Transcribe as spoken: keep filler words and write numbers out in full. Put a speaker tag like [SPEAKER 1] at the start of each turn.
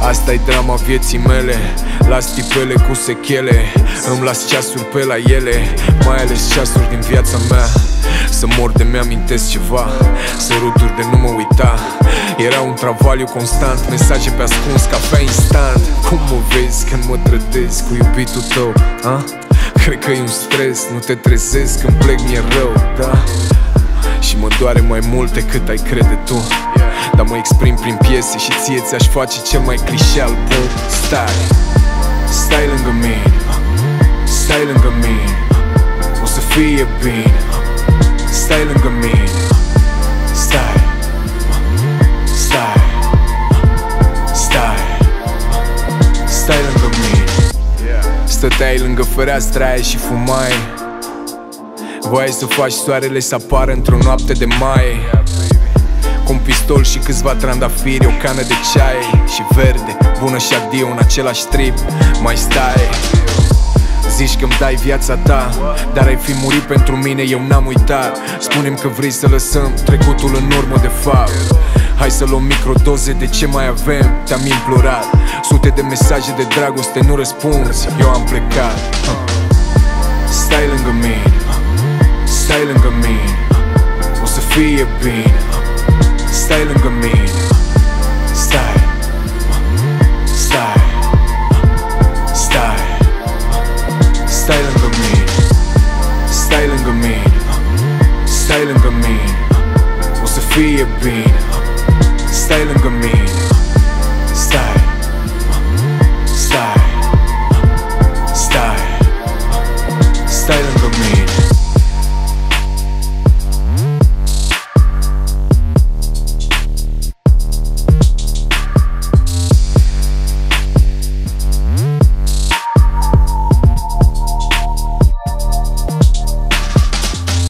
[SPEAKER 1] Asta-i drama vieții mele. Las tipele cu sechele, îmi las ceasuri pe la ele, mai ales ceasuri din viața mea. Să mor de mi-amintesc ceva, săruturi de nu mă uita. Era un travaliu constant, mesaje pe ascuns, cafea instant. Cum mă vezi când mă trădezi cu iubitul tău, a? Cred că e un stres, nu te trezesc când plec, mi-e rău, da? Și mă doare mai mult decât ai crede tu, dar mă exprim prin piese și ție ți-aș face cel mai clișe album. Stai, stai lângă mine, stai lângă mine, o să fie bine. Stai lângă mine, stai, stai, stai, stai lângă mine. Stăteai lângă fereastra aia și fumai, voiai să faci soarele să apară într-o noapte de mai. Cu un pistol și câțiva trandafiri, o cană de ceai și verde, bună și adio în același trip. Mai stai, zici că-mi dai viața ta, dar ai fi murit pentru mine, eu n-am uitat. Spune-mi că vrei să lăsăm trecutul în urmă de fapt. Hai să luăm microdoze de ce mai avem, te-am implorat. Sute de mesaje de dragoste, nu răspunzi, eu am plecat. Stai lângă mine, stai lângă mine, o să fie bine. Stai lângă mine.